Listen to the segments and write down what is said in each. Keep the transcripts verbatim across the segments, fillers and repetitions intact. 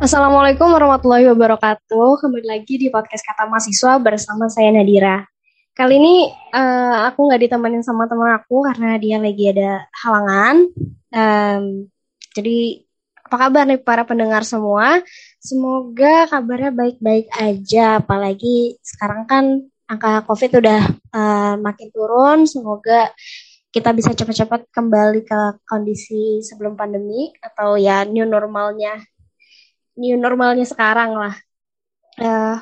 Assalamualaikum warahmatullahi wabarakatuh. Kembali lagi di podcast Kata Mahasiswa bersama saya Nadira. Kali ini eh, aku nggak ditemenin sama teman aku karena dia lagi ada halangan. Em, jadi apa kabar nih para pendengar semua? Semoga kabarnya baik-baik aja. Apalagi sekarang kan angka COVID udah eh, makin turun. Semoga kita bisa cepat-cepat kembali ke kondisi sebelum pandemi atau ya new normalnya new normalnya sekarang lah. Eh,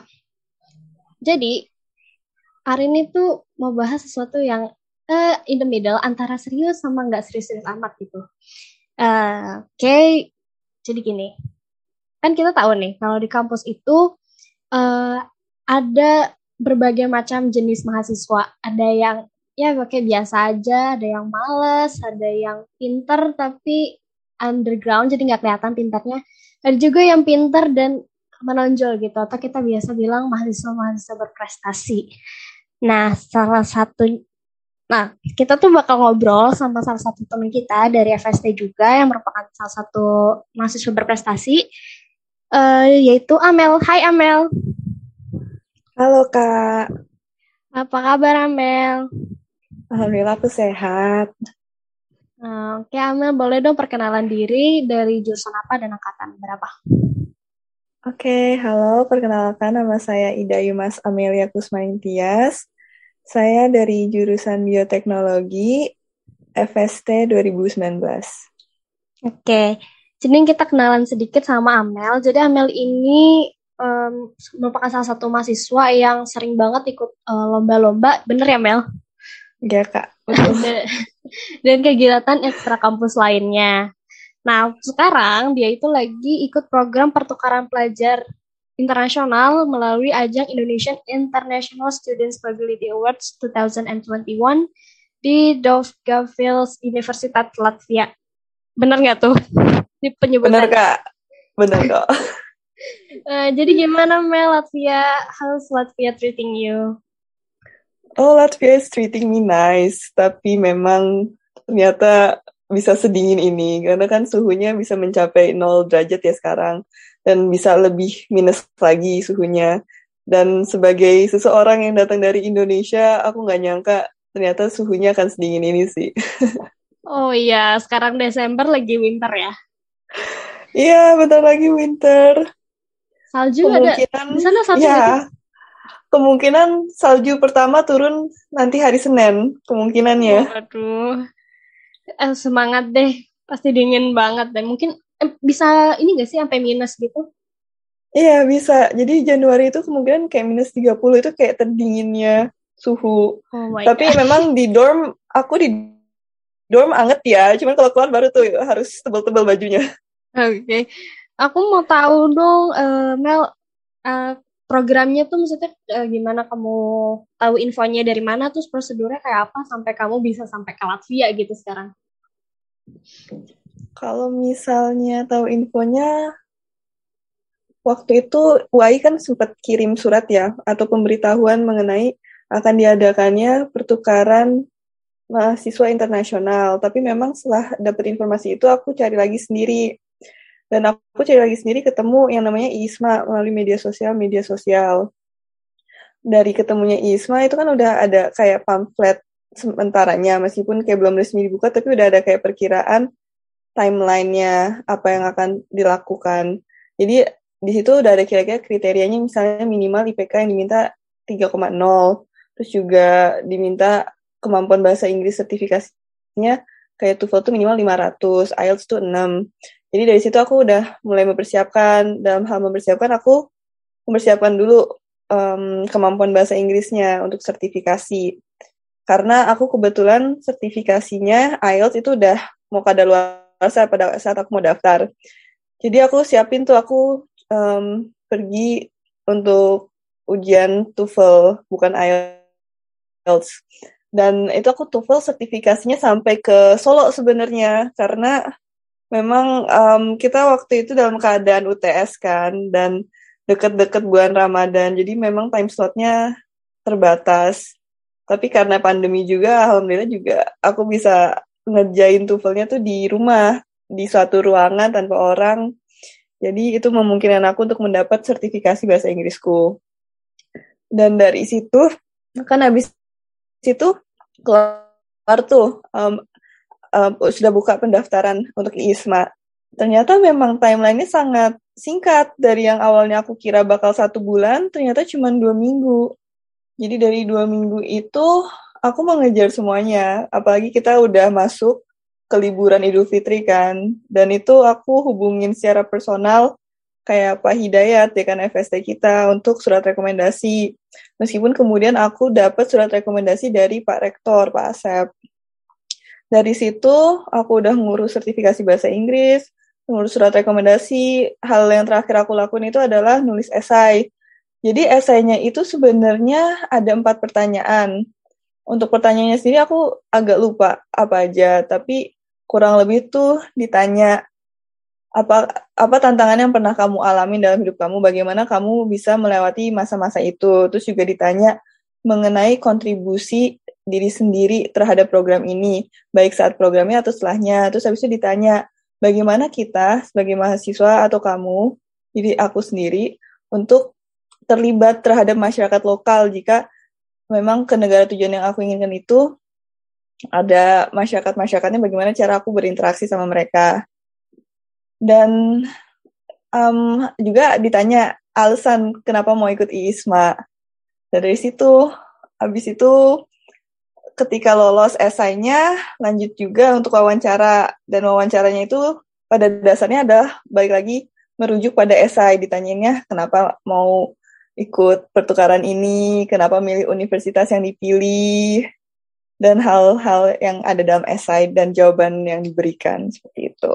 jadi hari ini tuh mau bahas sesuatu yang uh, in the middle antara serius sama nggak serius-serius amat gitu. Eh, Oke, okay. Jadi gini, kan kita tahu nih kalau di kampus itu uh, ada berbagai macam jenis mahasiswa. Ada yang ya pakai biasa aja, ada yang males, ada yang pinter tapi underground jadi nggak kelihatan pintarnya. Ada juga yang pinter dan menonjol gitu, atau kita biasa bilang mahasiswa-mahasiswa berprestasi. Nah, salah satu, nah kita tuh bakal ngobrol sama salah satu teman kita dari F S T juga yang merupakan salah satu mahasiswa berprestasi, uh, yaitu Amel. Hai Amel. Halo Kak. Apa kabar Amel? Alhamdulillah aku sehat. Nah, oke Amel, boleh dong perkenalan diri dari jurusan apa dan angkatan berapa? Oke, halo, perkenalkan nama saya Ida Yumas Amelia Kusmaintias. Saya dari jurusan Bioteknologi F S T dua ribu sembilan belas. Oke, jadi kita kenalan sedikit sama Amel. Jadi Amel ini um, merupakan salah satu mahasiswa yang sering banget ikut uh, lomba-lomba, bener ya Mel? Iya Kak. dan, dan kegiatan ekstra kampus lainnya. Nah, sekarang dia itu lagi ikut program pertukaran pelajar internasional melalui ajang Indonesian International Students Mobility Awards dua ribu dua puluh satu di Daugavpils Universitas Latvia. Bener nggak tuh? Di penyebutan. Bener Kak, bener kok. uh, jadi gimana Mel, Latvia? How's Latvia treating you? Oh, Latvia is treating me nice, tapi memang ternyata bisa sedingin ini, karena kan suhunya bisa mencapai nol derajat ya sekarang, dan bisa lebih minus lagi suhunya. Dan sebagai seseorang yang datang dari Indonesia, aku nggak nyangka ternyata suhunya akan sedingin ini sih. Oh iya, sekarang Desember lagi winter ya? Iya, bentar lagi winter. Salju kemungkinan, ada? Di sana salju ya, gitu? Kemungkinan salju pertama turun nanti hari Senin, kemungkinannya. Waduh. Eh, semangat deh, pasti dingin banget dan mungkin eh, bisa ini nggak sih sampai minus gitu? Iya bisa, jadi Januari itu kemungkinan kayak minus tiga puluh itu kayak terdinginnya suhu. Oh my Tapi God. memang di dorm, aku di dorm anget ya, cuman kalau keluar baru tuh harus tebel-tebel bajunya. Oke, okay. Aku mau tahu dong, uh, Mel, uh, programnya tuh maksudnya uh, gimana kamu tahu infonya dari mana, terus prosedurnya kayak apa sampai kamu bisa sampai ke Latvia gitu sekarang? Kalau misalnya tahu infonya, waktu itu U A I kan sempat kirim surat ya, atau pemberitahuan mengenai akan diadakannya pertukaran mahasiswa internasional. Tapi memang setelah dapat informasi itu, aku cari lagi sendiri. Dan aku cari lagi sendiri ketemu yang namanya I S M A melalui media sosial, media sosial. Dari ketemunya I S M A itu kan udah ada kayak pamflet sementaranya, meskipun kayak belum resmi dibuka, tapi udah ada kayak perkiraan timeline-nya, apa yang akan dilakukan. Jadi di situ udah ada kira-kira kriterianya, misalnya minimal I P K yang diminta tiga koma nol, terus juga diminta kemampuan bahasa Inggris sertifikasinya kayak TOEFL tuh minimal lima ratus, I E L T S tuh enam. Jadi dari situ aku udah mulai mempersiapkan. Dalam hal mempersiapkan, aku mempersiapkan dulu um, kemampuan bahasa Inggrisnya untuk sertifikasi. Karena aku kebetulan sertifikasinya I E L T S itu udah mau kadaluarsa pada saat aku mau daftar. Jadi aku siapin tuh, aku um, pergi untuk ujian TOEFL, bukan I E L T S. Dan itu aku TOEFL sertifikasinya sampai ke Solo sebenarnya, karena memang um, kita waktu itu dalam keadaan U T S kan, dan deket-deket bulan Ramadan, jadi memang time slotnya terbatas. Tapi karena pandemi juga, alhamdulillah juga aku bisa ngerjain TOEFL-nya tuh di rumah, di suatu ruangan tanpa orang. Jadi itu memungkinkan aku untuk mendapat sertifikasi bahasa Inggrisku. Dan dari situ, kan habis itu keluar tuh, um, um, sudah buka pendaftaran untuk I S M A. Ternyata memang timeline-nya sangat singkat. Dari yang awalnya aku kira bakal satu bulan, ternyata cuma dua minggu. Jadi dari dua minggu itu, aku mengejar semuanya. Apalagi kita udah masuk ke liburan Idul Fitri kan. Dan itu aku hubungin secara personal kayak Pak Hidayat, dekan F S T kita, untuk surat rekomendasi. Meskipun kemudian aku dapat surat rekomendasi dari Pak Rektor, Pak Asep. Dari situ, aku udah ngurus sertifikasi bahasa Inggris, ngurus surat rekomendasi. Hal yang terakhir aku lakuin itu adalah nulis esai. Jadi esainya itu sebenarnya ada empat pertanyaan. Untuk pertanyaannya sendiri aku agak lupa apa aja, tapi kurang lebih tuh ditanya, apa apa tantangan yang pernah kamu alami dalam hidup kamu, bagaimana kamu bisa melewati masa-masa itu. Terus juga ditanya mengenai kontribusi diri sendiri terhadap program ini, baik saat programnya atau setelahnya. Terus habis itu ditanya, bagaimana kita sebagai mahasiswa atau kamu, jadi aku sendiri, untuk terlibat terhadap masyarakat lokal jika memang ke negara tujuan yang aku inginkan itu ada masyarakat-masyarakatnya, bagaimana cara aku berinteraksi sama mereka. Dan um, juga ditanya alasan kenapa mau ikut I S M A. Dari situ, habis itu ketika lolos esainya, lanjut juga untuk wawancara. Dan wawancaranya itu pada dasarnya adalah balik lagi merujuk pada esai. Ditanyainnya kenapa mau ikut pertukaran ini, kenapa milih universitas yang dipilih, dan hal-hal yang ada dalam esai dan jawaban yang diberikan, seperti itu.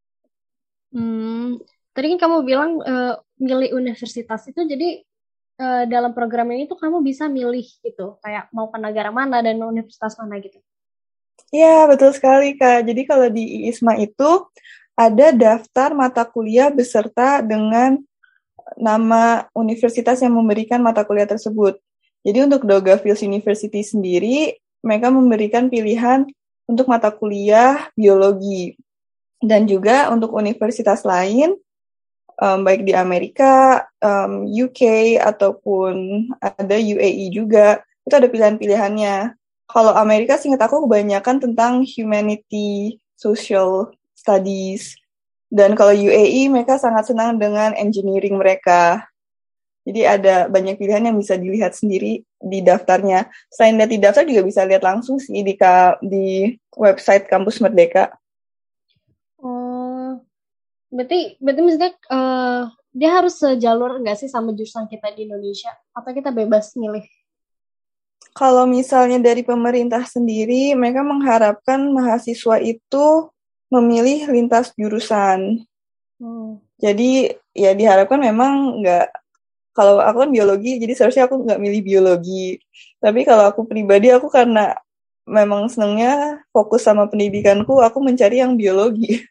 Hmm, tadi kan kamu bilang uh, milih universitas itu, jadi uh, dalam program ini tuh kamu bisa milih gitu, kayak mau ke negara mana dan universitas mana gitu. Ya, betul sekali, Kak. Jadi kalau di I S M A itu ada daftar mata kuliah beserta dengan nama universitas yang memberikan mata kuliah tersebut. Jadi untuk Daugavpils University sendiri, mereka memberikan pilihan untuk mata kuliah biologi. Dan juga untuk universitas lain, um, baik di Amerika, um, U K, ataupun ada U A E juga, itu ada pilihan-pilihannya. Kalau Amerika, seingat aku kebanyakan tentang humanity, social studies. Dan kalau U A E, mereka sangat senang dengan engineering mereka. Jadi ada banyak pilihan yang bisa dilihat sendiri di daftarnya. Selain lihat di daftar, juga bisa lihat langsung sih di, di website Kampus Merdeka. Oh, berarti, berarti maksudnya uh, dia harus sejalur nggak sih sama jurusan kita di Indonesia? Atau kita bebas milih? Kalau misalnya dari pemerintah sendiri, mereka mengharapkan mahasiswa itu memilih lintas jurusan. Hmm. Jadi ya diharapkan memang nggak, kalau aku kan biologi, jadi seharusnya aku nggak milih biologi. Tapi kalau aku pribadi, aku karena memang senangnya fokus sama pendidikanku, aku mencari yang biologi.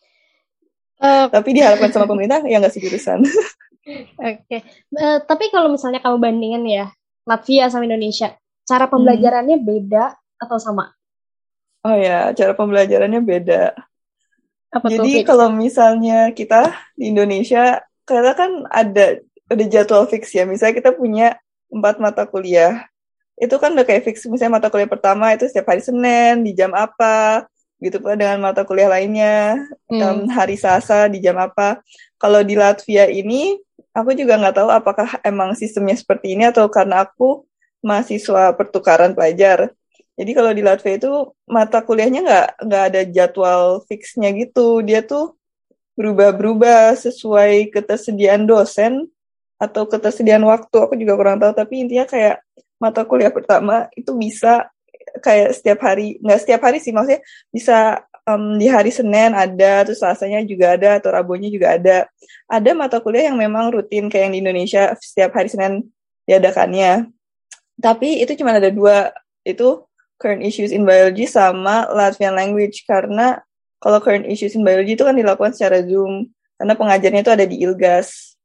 Uh, tapi diharapkan sama pemerintah ya nggak sejurusan. Oke, okay. uh, tapi kalau misalnya kamu bandingin ya Latvia sama Indonesia, cara pembelajarannya hmm. beda atau sama? Oh ya, cara pembelajarannya beda. Apa Jadi tuh, kalau misalnya kita di Indonesia, karena kan ada ada jadwal fix ya. Misalnya kita punya empat mata kuliah, itu kan udah kayak fix. Misalnya mata kuliah pertama itu setiap hari Senin di jam apa, gitu pula dengan mata kuliah lainnya hmm. um, hari Selasa di jam apa. Kalau di Latvia ini, aku juga nggak tahu apakah emang sistemnya seperti ini atau karena aku mahasiswa pertukaran pelajar. Jadi kalau di Latvia itu mata kuliahnya nggak nggak ada jadwal fixnya gitu. Dia tuh berubah-berubah sesuai ketersediaan dosen atau ketersediaan waktu. Aku juga kurang tahu. Tapi intinya kayak mata kuliah pertama itu bisa kayak setiap hari, nggak setiap hari sih, maksudnya bisa um, di hari Senin ada, terus Selasanya juga ada, atau Rabunya juga ada. Ada mata kuliah yang memang rutin kayak yang di Indonesia setiap hari Senin diadakannya. Tapi itu cuma ada dua, itu current issues in biology sama Latvian language, karena kalau current issues in biology itu kan dilakukan secara Zoom, karena pengajarnya itu ada di ILGAS.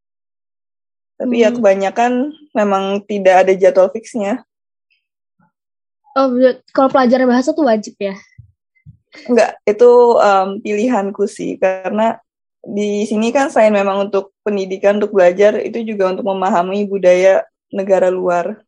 Tapi hmm. ya kebanyakan memang tidak ada jadwal fixnya. Oh, kalau pelajaran bahasa tuh wajib ya? Enggak, itu um, pilihanku sih, karena di sini kan selain memang untuk pendidikan, untuk belajar, itu juga untuk memahami budaya negara luar.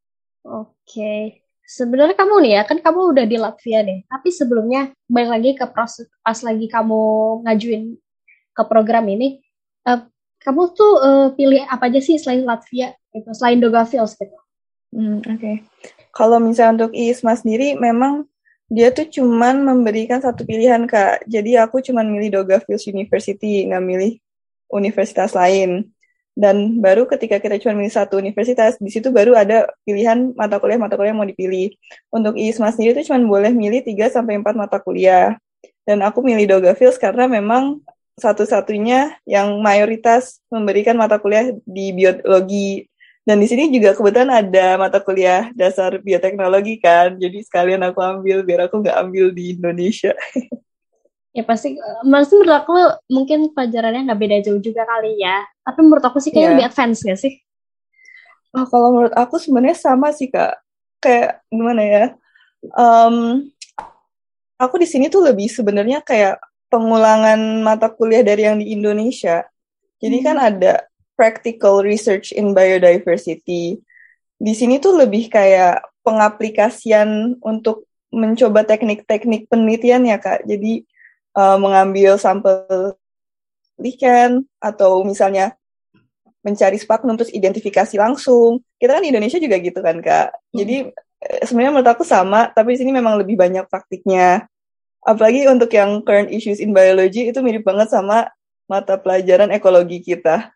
Oke. Sebenarnya kamu nih ya, kan kamu udah di Latvia deh. Tapi sebelumnya, balik lagi ke proses, pas lagi kamu ngajuin ke program ini, eh, kamu tuh eh, pilih apa aja sih selain Latvia, gitu, selain Daugavpils gitu? Hmm, Oke. Okay. Kalau misalnya untuk I S M A sendiri, memang dia tuh cuman memberikan satu pilihan, Kak. Jadi aku cuman milih Daugavpils University, nggak milih universitas lain. Dan baru ketika kita cuma milih satu universitas, di situ baru ada pilihan mata kuliah-mata kuliah yang mau dipilih. Untuk I S M A sendiri itu cuma boleh milih tiga sampai empat mata kuliah. Dan aku milih Daugavpils karena memang satu-satunya yang mayoritas memberikan mata kuliah di biologi. Dan di sini juga kebetulan ada mata kuliah dasar bioteknologi kan, jadi sekalian aku ambil biar aku nggak ambil di Indonesia. Ya pasti, eh, maksudnya menurut aku mungkin pelajarannya nggak beda jauh juga kali ya. Tapi menurut aku sih kayaknya lebih Ya, advance nggak sih? oh, kalau menurut aku sebenarnya sama sih Kak. Kayak gimana ya? Um, aku di sini tuh lebih sebenarnya kayak pengulangan mata kuliah dari yang di Indonesia. Jadi kan Hmm. ada practical research in biodiversity. Di sini tuh lebih kayak pengaplikasian untuk mencoba teknik-teknik penelitian ya Kak. Jadi uh, mengambil sampel ikan atau misalnya mencari spaknum terus identifikasi langsung. Kita kan di Indonesia juga gitu kan Kak. Hmm. Jadi eh, sebenarnya menurut aku sama, tapi di sini memang lebih banyak praktiknya. Apalagi untuk yang current issues in biology itu mirip banget sama mata pelajaran ekologi kita.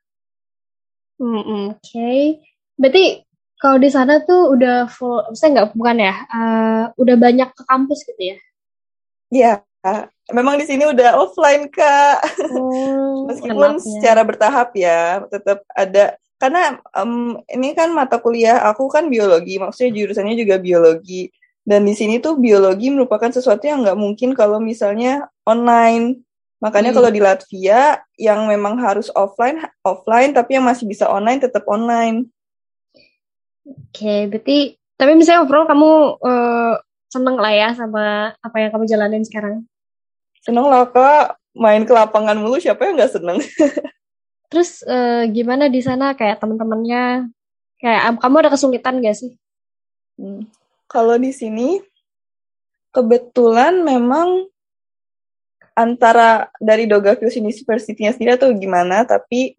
Hmm, oke. Berarti kalau di sana tuh udah full, maksudnya nggak bukan ya, eh, udah banyak ke kampus gitu ya? Ya, memang di sini udah offline Kak. Oh, Meskipun enaknya. secara bertahap ya, tetap ada. Karena um, ini kan mata kuliah aku kan biologi, maksudnya jurusannya juga biologi. Dan di sini tuh biologi merupakan sesuatu yang nggak mungkin kalau misalnya online. Makanya Hmm, kalau di Latvia yang memang harus offline, offline, tapi yang masih bisa online tetap online. oke, berarti tapi misalnya overall kamu eh, seneng lah ya sama apa yang kamu jalanin sekarang. Seneng lah Kak, main ke lapangan mulu, siapa yang nggak seneng? Terus eh, gimana di sana kayak teman-temannya, kayak am- kamu ada kesulitan gak sih? Hmm. Kalau di sini, kebetulan memang antara dari Daugavpils University-nya sendiri atau gimana, tapi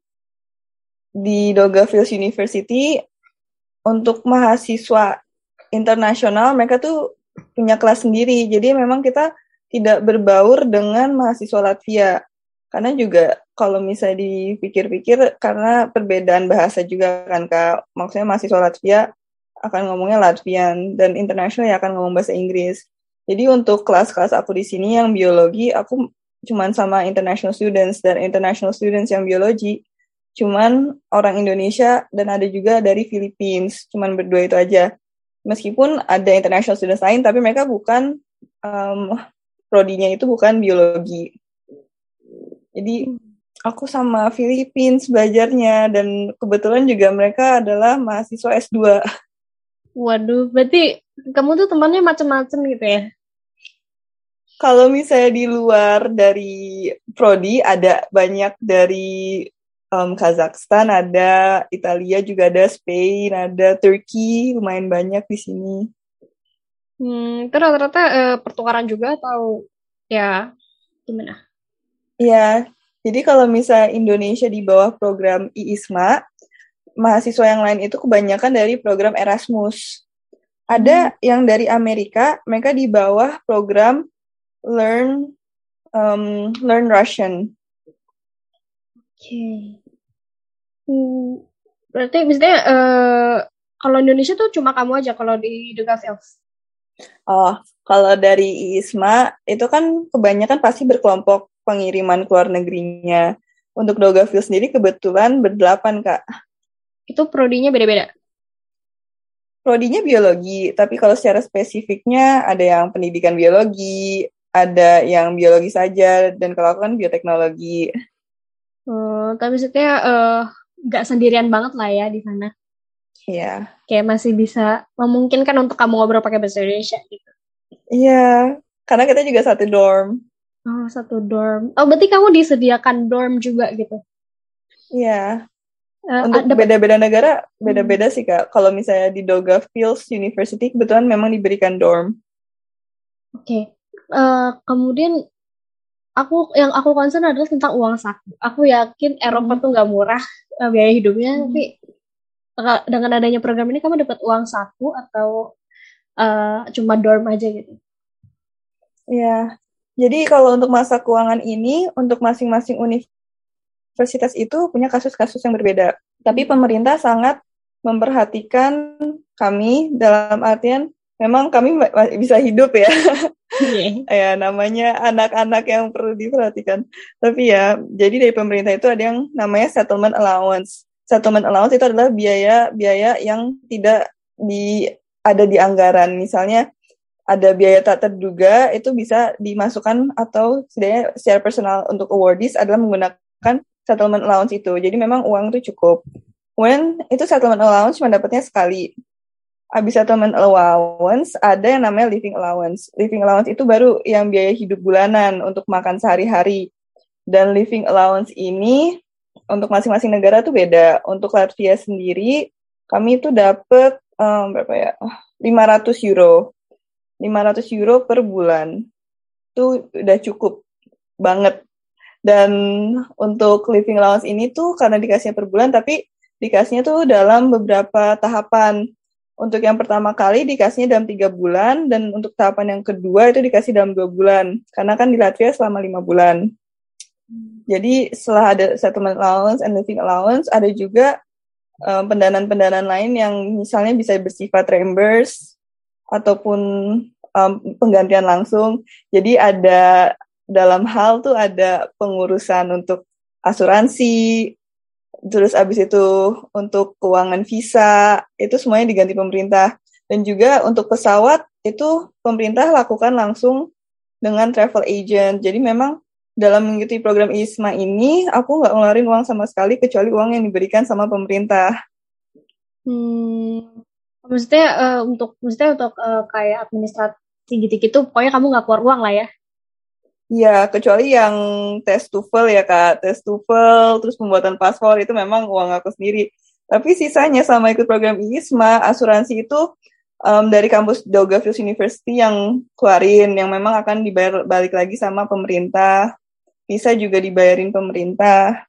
di Daugavpils University untuk mahasiswa internasional mereka tuh punya kelas sendiri. Jadi memang kita tidak berbaur dengan mahasiswa Latvia. Karena juga kalau misalnya dipikir-pikir karena perbedaan bahasa juga kan Kak. Maksudnya mahasiswa Latvia akan ngomongnya Latvian dan internasional ya akan ngomong bahasa Inggris. Jadi untuk kelas-kelas aku di sini yang biologi, aku cuman sama international students dan international students yang biologi cuman orang Indonesia dan ada juga dari Philippines, cuman berdua itu aja. Meskipun ada international students lain, tapi mereka bukan um, prodinya itu bukan biologi. Jadi aku sama Philippines belajarnya dan kebetulan juga mereka adalah mahasiswa S dua. Waduh, berarti kamu tuh temannya macem-macem gitu ya? Kalau misalnya di luar dari prodi ada banyak dari um, Kazakhstan, ada Italia juga ada, Spain, ada Turki, lumayan banyak di sini. Hmm, itu rata-rata eh, pertukaran juga atau ya gimana? Ya, jadi kalau misalnya Indonesia di bawah program I S M A, mahasiswa yang lain itu kebanyakan dari program Erasmus. Hmm, Ada yang dari Amerika, mereka di bawah program Learn um, Learn Russian. oke. Hmm, berarti misalnya eh, kalau Indonesia tuh cuma kamu aja kalau di Dugavels. Oh, kalau dari I S M A itu kan kebanyakan pasti berkelompok pengiriman ke luar negerinya. Untuk Dogaville sendiri kebetulan berdelapan, Kak. Itu prodinya beda-beda. Prodinya biologi, tapi kalau secara spesifiknya ada yang pendidikan biologi, ada yang biologi saja, dan kalau aku kan bioteknologi. Hmm, tapi maksudnya eh, nggak sendirian banget lah ya di sana. Iya. Kayak masih bisa memungkinkan untuk kamu ngobrol pakai bahasa Indonesia gitu. Iya, karena kita juga satu dorm. Oh, satu dorm. Oh, berarti kamu disediakan dorm juga gitu? Iya. Uh, Untuk dapat. beda-beda negara, beda-beda hmm. sih Kak. Kalau misalnya di Daugavpils University, kebetulan memang diberikan dorm. Oke. Okay. Uh, kemudian aku yang aku concern adalah tentang uang saku. Aku yakin Eropa hmm. tuh nggak murah uh, biaya hidupnya, hmm. tapi uh, dengan adanya program ini kamu dapat uang saku atau uh, cuma dorm aja gitu? Ya. Jadi kalau untuk masa keuangan ini, untuk masing-masing universitas universitas itu punya kasus-kasus yang berbeda. Tapi pemerintah sangat memperhatikan kami dalam artian memang kami bisa hidup ya. Yeah. Ya namanya anak-anak yang perlu diperhatikan. Tapi ya, jadi dari pemerintah itu ada yang namanya settlement allowance. Settlement allowance itu adalah biaya-biaya yang tidak di ada di anggaran. Misalnya ada biaya tak terduga itu bisa dimasukkan atau setidaknya secara personal untuk awardees adalah menggunakan settlement allowance itu. Jadi memang uang itu cukup. When itu settlement allowance cuma dapatnya sekali. Habis settlement allowance ada yang namanya living allowance. Living allowance itu baru yang biaya hidup bulanan untuk makan sehari-hari. Dan living allowance ini untuk masing-masing negara tuh beda. Untuk Latvia sendiri kami itu dapat um, berapa ya? lima ratus euro. lima ratus euro per bulan. Itu udah cukup banget. Dan untuk living allowance ini tuh karena dikasihnya per bulan, tapi dikasihnya tuh dalam beberapa tahapan. Untuk yang pertama kali dikasihnya dalam tiga bulan, dan untuk tahapan yang kedua itu dikasih dalam dua bulan. Karena kan di Latvia selama lima bulan. Jadi setelah ada settlement allowance and living allowance, ada juga um, pendanaan-pendanaan lain yang misalnya bisa bersifat reimburse, ataupun um, penggantian langsung. Jadi ada dalam hal tuh ada pengurusan untuk asuransi, terus abis itu untuk keuangan visa, itu semuanya diganti pemerintah. Dan juga untuk pesawat, itu pemerintah lakukan langsung dengan travel agent. Jadi memang dalam mengikuti program I S M A ini, aku nggak ngeluarin uang sama sekali, kecuali uang yang diberikan sama pemerintah. Hmm, maksudnya uh, untuk maksudnya untuk uh, kayak administrasi gitu-gitu, pokoknya kamu nggak keluar uang lah ya? Iya, kecuali yang tes TOEFL ya Kak, tes TOEFL, terus pembuatan paspor, itu memang uang aku sendiri. Tapi sisanya sama ikut program I S M A, asuransi itu um, dari kampus Daugavpils University yang keluarin, yang memang akan dibayar balik lagi sama pemerintah. Visa juga dibayarin pemerintah.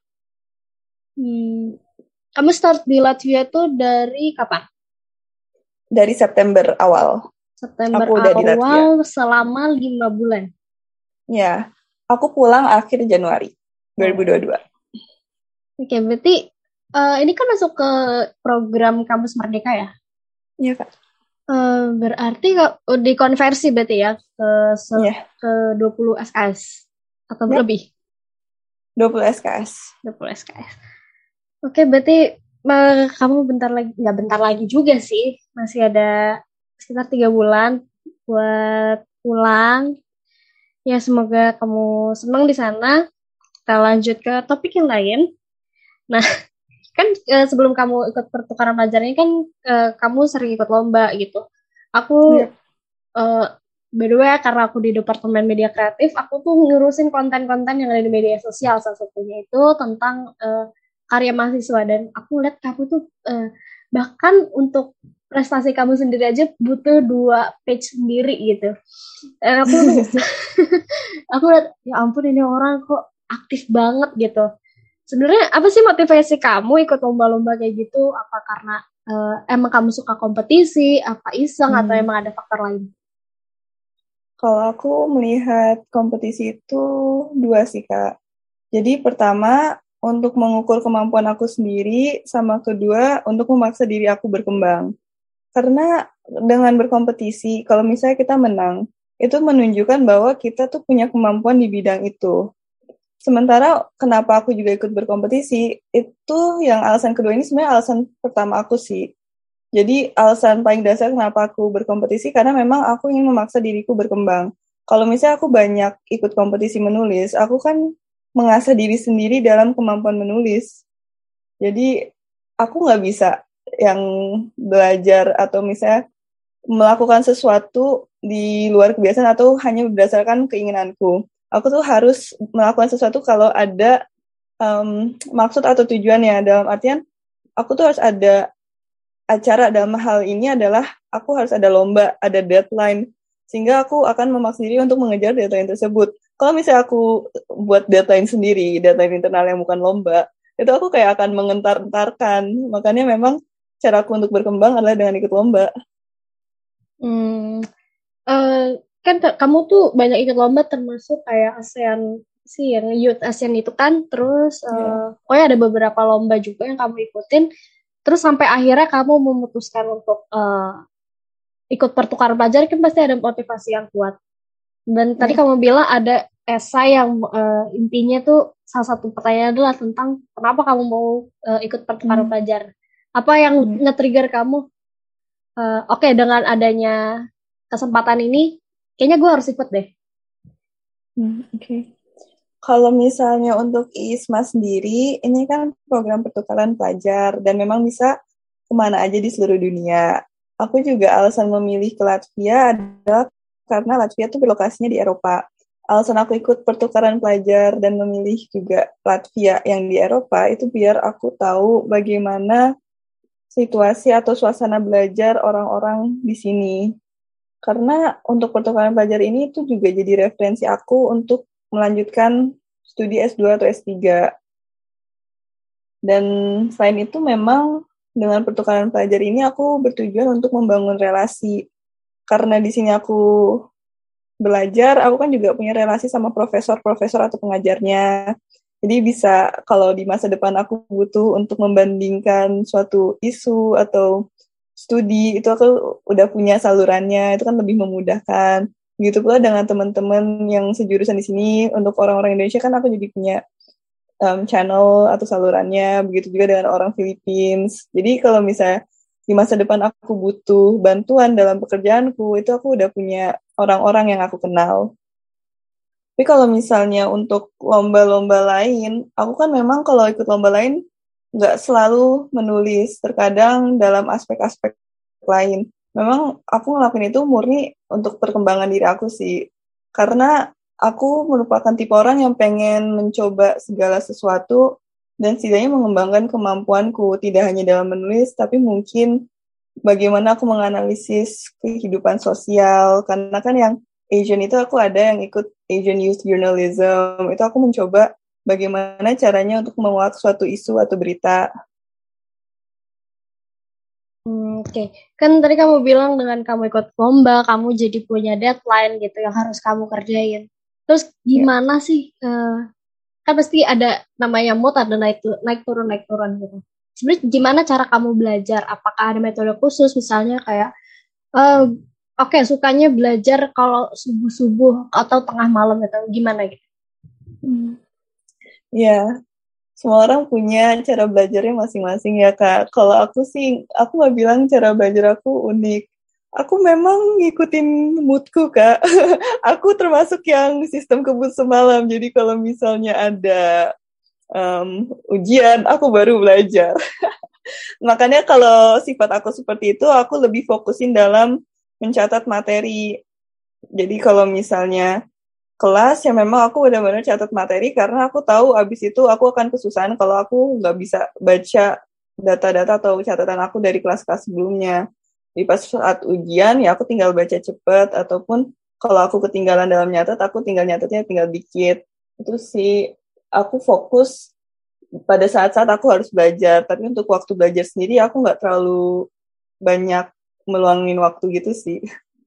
Hmm. Kamu start di Latvia tuh dari kapan? Dari September awal. September aku udah awal di selama lima bulan. Ya, aku pulang akhir Januari dua ribu dua puluh dua. Oke, berarti uh, ini kan masuk ke program Kampus Merdeka ya? Iya, Kak. Uh, berarti uh, dikonversi berarti ya ke se- yeah. ke dua puluh S K S atau yeah. lebih? dua puluh S K S. dua puluh S K S. Oke, berarti uh, kamu bentar lagi, nggak bentar lagi juga sih, masih ada sekitar tiga bulan buat pulang. Ya, semoga kamu senang di sana. Kita lanjut ke topik yang lain. Nah, kan uh, sebelum kamu ikut pertukaran pelajar ini kan uh, kamu sering ikut lomba gitu. Aku, yep. uh, by the way, karena aku di Departemen Media Kreatif, aku tuh ngurusin konten-konten yang ada di media sosial. Salah satunya itu tentang uh, karya mahasiswa. Dan aku lihat kamu tuh uh, bahkan untuk prestasi kamu sendiri aja butuh dua page sendiri gitu. Dan aku tuh, aku lihat, ya ampun ini orang kok aktif banget gitu. Sebenarnya apa sih motivasi kamu ikut lomba-lomba kayak gitu? Apa karena uh, emang kamu suka kompetisi, apa iseng, hmm. atau emang ada faktor lain? Kalau aku melihat kompetisi itu dua sih Kak. Jadi pertama untuk mengukur kemampuan aku sendiri, sama kedua untuk memaksa diri aku berkembang. Karena dengan berkompetisi, kalau misalnya kita menang, itu menunjukkan bahwa kita tuh punya kemampuan di bidang itu. Sementara kenapa aku juga ikut berkompetisi, itu yang alasan kedua ini sebenarnya alasan pertama aku sih. Jadi alasan paling dasar kenapa aku berkompetisi, karena memang aku ingin memaksa diriku berkembang. Kalau misalnya aku banyak ikut kompetisi menulis, aku kan mengasah diri sendiri dalam kemampuan menulis. Jadi aku nggak bisa yang belajar atau misalnya melakukan sesuatu di luar kebiasaan atau hanya berdasarkan keinginanku. aku tuh harus melakukan sesuatu kalau ada um, maksud atau tujuannya. Dalam artian, aku tuh harus ada acara dalam hal ini adalah aku harus ada lomba, ada deadline. Sehingga aku akan memaksa diri untuk mengejar deadline tersebut. Kalau misalnya aku buat deadline sendiri, deadline internal yang bukan lomba, itu aku kayak akan mengentar-entarkan. Makanya memang cara aku untuk berkembang adalah dengan ikut lomba. Hmm, eh, kan te- kamu tuh banyak ikut lomba termasuk kayak ASEAN sih yang Youth ASEAN itu kan, terus Ya. eh pokoknya ada beberapa lomba juga yang kamu ikutin, terus sampai akhirnya kamu memutuskan untuk eh, ikut pertukaran pelajar kan pasti ada motivasi yang kuat. Dan tadi Ya. kamu bilang ada esai yang eh, intinya tuh salah satu pertanyaan adalah tentang kenapa kamu mau eh, ikut pertukaran Hmm. pelajar. Apa yang Hmm. nge-trigger kamu? Eh, Oke, dengan adanya kesempatan ini, kayaknya gue harus ikut deh. Hmm, Oke. Okay. Kalau misalnya untuk ISMA sendiri, ini kan program pertukaran pelajar dan memang bisa kemana aja di seluruh dunia. Aku juga alasan memilih ke Latvia adalah karena Latvia tuh berlokasinya di Eropa. Alasan aku ikut pertukaran pelajar dan memilih juga Latvia yang di Eropa itu biar aku tahu bagaimana situasi atau suasana belajar orang-orang di sini. Karena untuk pertukaran pelajar ini itu juga jadi referensi aku untuk melanjutkan studi S dua atau S tiga. Dan selain itu memang dengan pertukaran pelajar ini aku bertujuan untuk membangun relasi. Karena di sini aku belajar, aku kan juga punya relasi sama profesor-profesor atau pengajarnya. Jadi bisa kalau di masa depan aku butuh untuk membandingkan suatu isu atau studi, itu aku udah punya salurannya, itu kan lebih memudahkan. Begitu pula dengan teman-teman yang sejurusan di sini, untuk orang-orang Indonesia kan aku jadi punya um, channel atau salurannya, begitu juga dengan orang Philippines. Jadi kalau misalnya di masa depan aku butuh bantuan dalam pekerjaanku, itu aku udah punya orang-orang yang aku kenal. Tapi kalau misalnya untuk lomba-lomba lain, aku kan memang kalau ikut lomba lain nggak selalu menulis, terkadang dalam aspek-aspek lain. Memang aku ngelakuin itu murni untuk perkembangan diri aku sih. Karena aku merupakan tipe orang yang pengen mencoba segala sesuatu dan setidaknya mengembangkan kemampuanku, tidak hanya dalam menulis, tapi mungkin bagaimana aku menganalisis kehidupan sosial. Karena kan yang Asian itu aku ada yang ikut Asian Youth Journalism. Itu aku mencoba bagaimana caranya untuk menguak suatu isu atau berita. Hmm, Oke, okay. Kan tadi kamu bilang dengan kamu ikut lomba, kamu jadi punya deadline gitu yang harus kamu kerjain. Terus Ya. gimana sih? eh, kan pasti ada namanya mood, ada naik tu- naik turun naik turun gitu. Sebenarnya gimana cara kamu belajar? Apakah ada metode khusus misalnya kayak eh oke sukanya belajar kalau subuh-subuh atau tengah malam gitu. Gimana gitu? Hmm. Ya, semua orang punya cara belajarnya masing-masing ya Kak. Kalau aku sih, aku nggak bilang cara belajar aku unik. Aku memang ngikutin moodku Kak. Aku termasuk yang sistem kebut semalam. Jadi kalau misalnya ada um, ujian, aku baru belajar. Makanya kalau sifat aku seperti itu, aku lebih fokusin dalam mencatat materi. Jadi kalau misalnya kelas, ya memang aku benar-benar catat materi karena aku tahu abis itu aku akan kesusahan kalau aku nggak bisa baca data-data atau catatan aku dari kelas-kelas sebelumnya. Jadi pas saat ujian, ya aku tinggal baca cepet, ataupun kalau aku ketinggalan dalam nyatet, aku tinggal nyatetnya tinggal dikit. Itu sih, aku fokus pada saat-saat aku harus belajar. Tapi untuk waktu belajar sendiri, aku nggak terlalu banyak meluangin waktu gitu sih.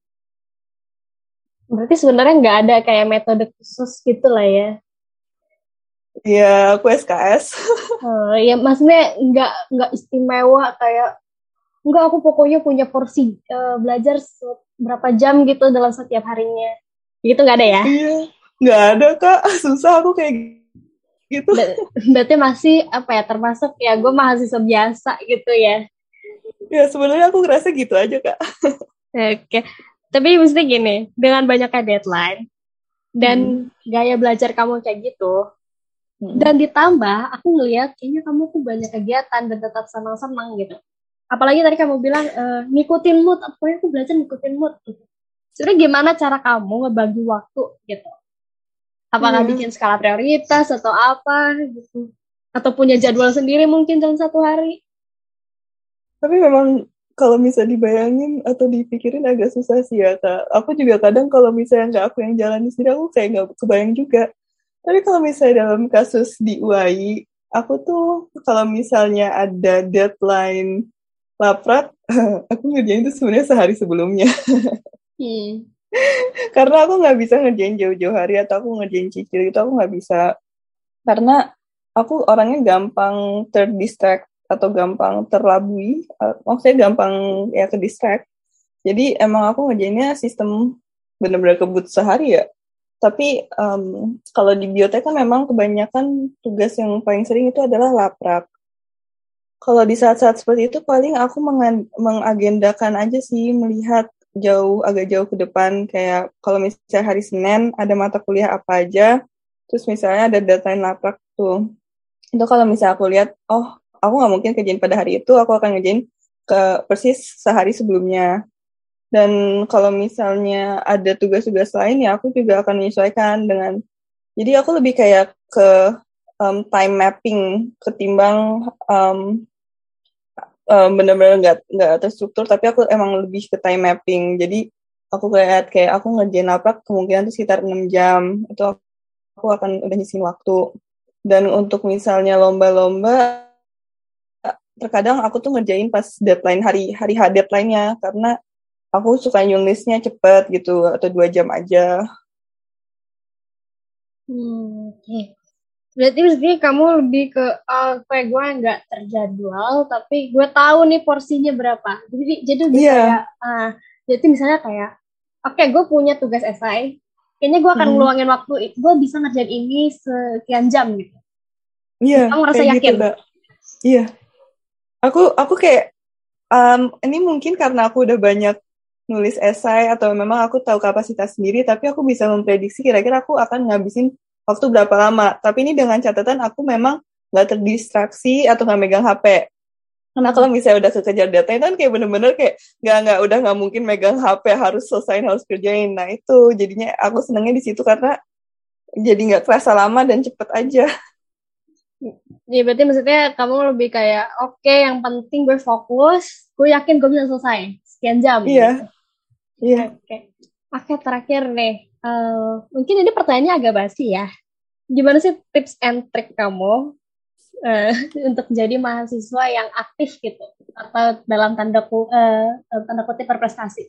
Berarti sebenarnya nggak ada kayak metode khusus gitu lah ya. Ya, aku S K S. Eh, ya maksudnya nggak nggak istimewa kayak nggak aku pokoknya punya porsi eh, belajar se- berapa jam gitu dalam setiap harinya. Gitu nggak ada ya? Iya, nggak ada Kak. Susah aku kayak gitu. Ber- Berarti masih apa ya termasuk ya gue mahasiswa biasa gitu ya. Ya, sebenarnya aku ngerasa gitu aja Kak. Oke. Tapi mesti gini, dengan banyaknya deadline Hmm. dan gaya belajar kamu kayak gitu, Hmm. dan ditambah aku ngelihat kayaknya kamu tuh banyak kegiatan dan tetap senang-senang gitu. Apalagi tadi kamu bilang eh, ngikutin mood, pokoknya aku belajar ngikutin mood gitu. Sebenarnya gimana cara kamu ngebagi waktu gitu? Apakah Iya. bikin skala prioritas atau apa gitu? Atau punya jadwal sendiri mungkin dalam satu hari? Tapi memang kalau bisa dibayangin atau dipikirin agak susah sih ya, Kak. Aku juga kadang kalau misalnya nggak aku yang jalani sendiri, aku kayak nggak kebayang juga. Tapi kalau misalnya dalam kasus di U A I, aku tuh kalau misalnya ada deadline laprak, aku ngerjain itu sebenarnya sehari sebelumnya. Hmm. Karena aku nggak bisa ngerjain jauh-jauh hari atau aku ngerjain cicil itu aku nggak bisa. Karena aku orangnya gampang terdistract atau gampang terlabui, uh, maksudnya gampang ya ke distract. Jadi emang aku ngerjainnya sistem bener-bener kebut sehari ya. Tapi um, kalau di biotek kan memang kebanyakan tugas yang paling sering itu adalah laprak. Kalau di saat-saat seperti itu paling aku mengan- mengagendakan aja sih, melihat jauh agak jauh ke depan, kayak kalau misalnya hari Senin ada mata kuliah apa aja, terus misalnya ada deadline laprak tuh. Itu kalau misalnya aku lihat, oh aku nggak mungkin kerjain pada hari itu, aku akan ngerjain ke persis sehari sebelumnya. Dan kalau misalnya ada tugas-tugas lain ya aku juga akan menyesuaikan dengan, jadi aku lebih kayak ke um, time mapping ketimbang um, um, benar-benar nggak nggak terstruktur, tapi aku emang lebih ke time mapping. Jadi aku kayak kayak aku ngerjain apa kemungkinan itu sekitar enam jam itu aku akan udah nyisin waktu. Dan untuk misalnya lomba-lomba, terkadang aku tuh ngerjain pas deadline hari hari H deadline-nya karena aku suka nulisnya cepet gitu atau dua jam aja. Hmm, oke. Okay. Berarti maksudnya kamu lebih ke uh, kayak gue nggak terjadwal, tapi gue tahu nih porsinya berapa. Jadi jadi lebih Iya. kayak, uh, jadi misalnya kayak, oke okay, gue punya tugas esai, kayaknya gue akan Mm-mm. ngeluangin waktu, gue bisa ngerjain ini sekian jam gitu. Iya, Kamu ngerasa kayak gitu, yakin? Kak. Iya. Aku aku kayak um, ini mungkin karena aku udah banyak nulis esai atau memang aku tahu kapasitas sendiri, tapi aku bisa memprediksi kira-kira aku akan ngabisin waktu berapa lama. Tapi ini dengan catatan aku memang nggak terdistraksi atau nggak megang H P. Karena kalau misalnya udah kekejar deadline kan kayak bener-bener kayak nggak nggak udah nggak mungkin megang H P, harus selesaiin harus kerjain. Nah itu jadinya aku senengnya di situ karena jadi nggak kerasa lama dan cepet aja. Ya berarti maksudnya kamu lebih kayak, oke okay, yang penting gue fokus, gue yakin gue bisa selesai sekian jam Iya, gitu. iya. Oke, okay. Oke okay, terakhir nih, uh, mungkin ini pertanyaannya agak basi ya. Gimana sih tips and trick kamu uh, untuk jadi mahasiswa yang aktif gitu atau dalam tanda ku, uh, tanda kutip berprestasi?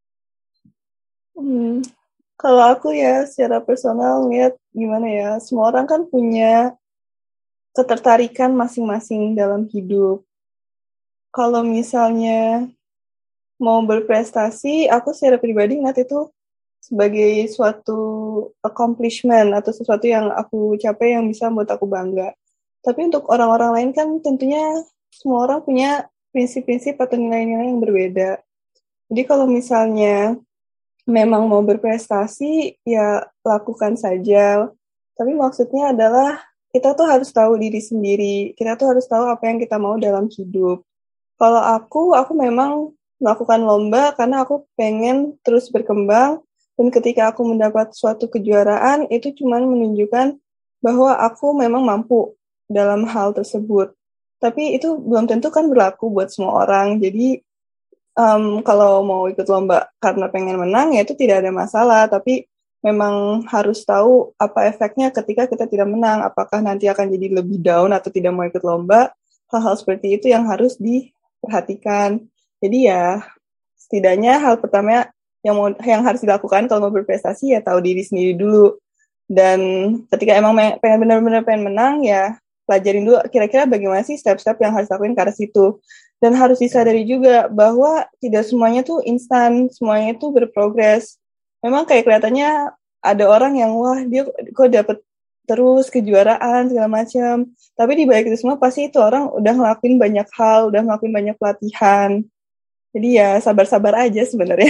Hmm. Kalau aku ya secara personal lihat gimana ya, semua orang kan punya ketertarikan masing-masing dalam hidup. Kalau misalnya mau berprestasi, aku secara pribadi ngeliat itu sebagai suatu accomplishment atau sesuatu yang aku capai yang bisa membuat aku bangga. Tapi untuk orang-orang lain kan tentunya semua orang punya prinsip-prinsip atau nilai-nilai yang berbeda. Jadi kalau misalnya memang mau berprestasi, ya lakukan saja. Tapi maksudnya adalah kita tuh harus tahu diri sendiri. Kita tuh harus tahu apa yang kita mau dalam hidup. Kalau aku, aku memang melakukan lomba karena aku pengen terus berkembang. Dan ketika aku mendapat suatu kejuaraan, itu cuma menunjukkan bahwa aku memang mampu dalam hal tersebut. Tapi itu belum tentu kan berlaku buat semua orang. Jadi um, kalau mau ikut lomba karena pengen menang, ya itu tidak ada masalah. Tapi memang harus tahu apa efeknya ketika kita tidak menang. Apakah nanti akan jadi lebih down atau tidak mau ikut lomba. Hal-hal seperti itu yang harus diperhatikan. Jadi ya, setidaknya hal pertama yang mau yang harus dilakukan kalau mau berprestasi ya tahu diri sendiri dulu. Dan ketika emang pengen benar-benar pengen menang ya pelajarin dulu kira-kira bagaimana sih step-step yang harus lakuin ke arah situ. Dan harus disadari juga bahwa tidak semuanya tuh instan, semuanya tuh berprogres. Memang kayak kelihatannya ada orang yang wah dia kok dapet terus kejuaraan segala macam. Tapi di balik itu semua pasti itu orang udah ngelakuin banyak hal, udah ngelakuin banyak pelatihan. Jadi ya sabar-sabar aja sebenarnya.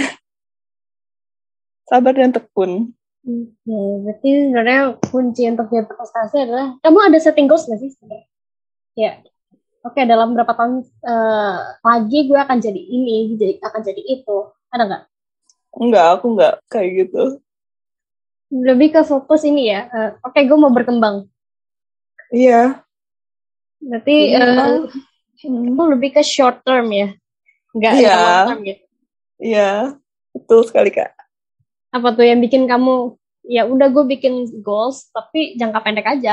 Sabar dan tekun. Oke, okay, berarti sebenarnya kunci untuk jadi prestasi adalah kamu ada setting goals nggak sih sebenarnya? Ya, oke okay, dalam berapa tahun uh, lagi gue akan jadi ini, jadi akan jadi itu, ada nggak? Enggak, aku enggak kayak gitu. Lebih ke fokus ini ya. Uh, Oke, okay, gue mau berkembang. Iya. Berarti Jadi memang, uh, hmm, itu lebih ke short term ya, nggak iya, yang long term gitu. iya, betul sekali Kak. Apa tuh yang bikin kamu, ya udah gue bikin goals tapi jangka pendek aja.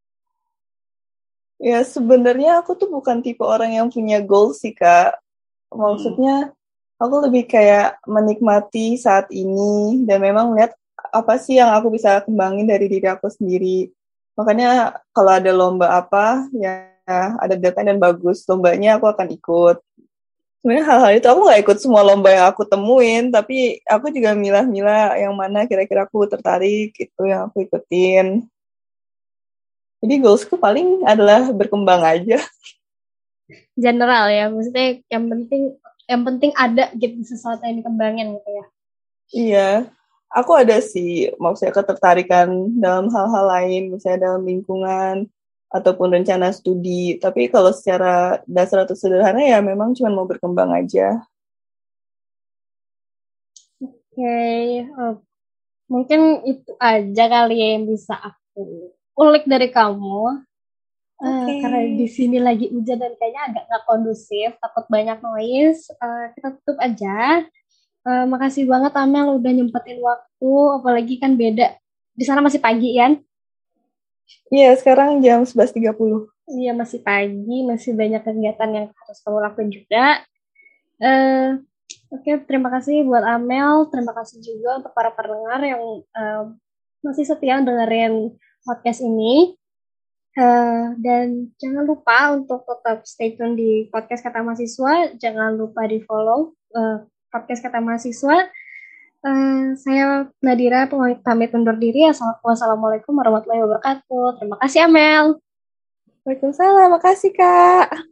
Ya sebenarnya aku tuh bukan tipe orang yang punya goals sih Kak. Hmm. Maksudnya aku lebih kayak menikmati saat ini dan memang lihat apa sih yang aku bisa kembangin dari diri aku sendiri. Makanya kalau ada lomba apa ya ada deadline dan bagus lombanya aku akan ikut. Sebenarnya hal-hal itu aku nggak ikut semua lomba yang aku temuin, tapi aku juga milah-milah yang mana kira-kira aku tertarik itu yang aku ikutin. Jadi goalsku paling adalah berkembang aja. General ya, maksudnya yang penting yang penting ada gitu sesuatu yang dikembangin gitu ya. Iya, aku ada sih maksudnya ketertarikan dalam hal-hal lain, misalnya dalam lingkungan ataupun rencana studi. Tapi kalau secara dasar atau sederhana ya memang cuma mau berkembang aja. Oke, okay. uh, mungkin itu aja kali ya yang bisa aku ulik dari kamu. Uh, Oke. karena di sini lagi hujan dan kayaknya agak nggak kondusif, takut banyak noise. Uh, kita tutup aja. Uh, makasih banget Amel udah nyempetin waktu, apalagi kan beda. Di sana masih pagi kan? Iya, sekarang jam sebelas tiga puluh. Iya masih pagi, masih banyak kegiatan yang harus kamu lakuin juga. Uh, Oke, okay, terima kasih buat Amel, terima kasih juga untuk para pendengar yang uh, masih setia dengerin podcast ini. Uh, dan jangan lupa untuk tetap stay tune di podcast Kata Mahasiswa. Jangan lupa di follow uh, podcast Kata Mahasiswa. Uh, saya Nadira, pamit undur diri. Wassalamualaikum warahmatullahi wabarakatuh. Terima kasih Amel. Waalaikumsalam, makasih Kak.